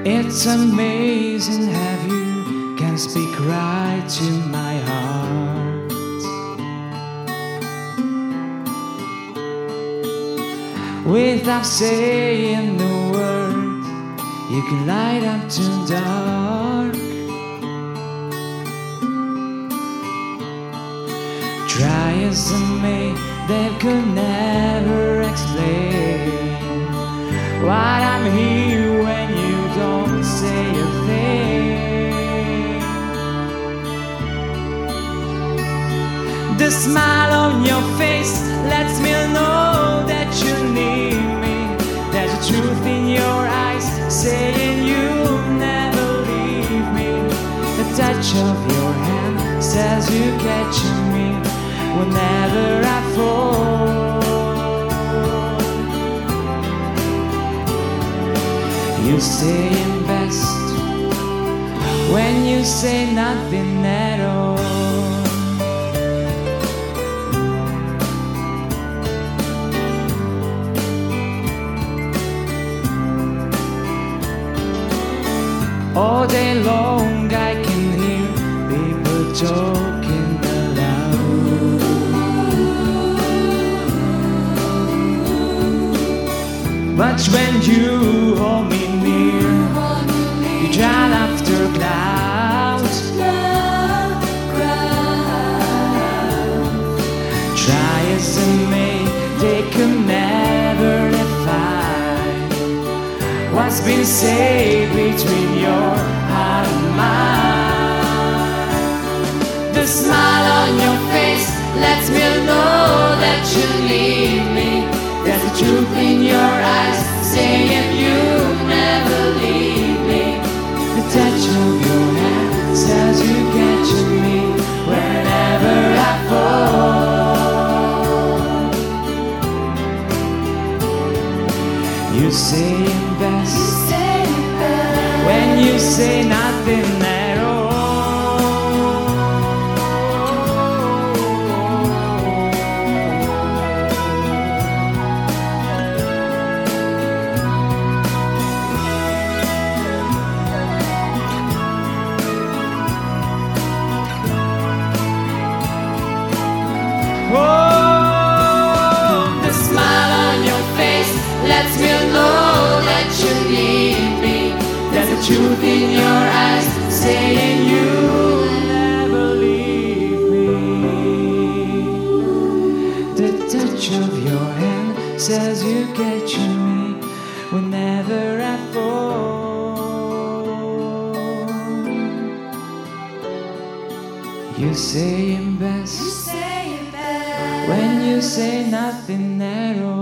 It's amazing how you can speak right to my heart. Without saying the word, you can light up the dark. Try as they may, they could never explain why I'm here when you don't say a thing. The smile on your face lets me know that you need me. There's a truth in your eyes saying you'll never leave me. The touch of your hand says you're catching me whenever I fall. You saying best when you say nothing at all. All day long I can hear people talking aloud. But when you hold me near, you drown after clouds. Try as they may, they can never define what's been said between your heart and mine. The smile on your face lets me know that you need me. There's a truth in your eyes saying you'll never leave me. The touch of your hand says you're catching me whenever I fall. You're saying best when you say nothing at all. Oh, the smile on your face lets me know that you need me. There's a truth in your eyes saying you'll never leave me. The touch of your hand says you're catching me whenever I fall. You're saying best when you say nothing at all.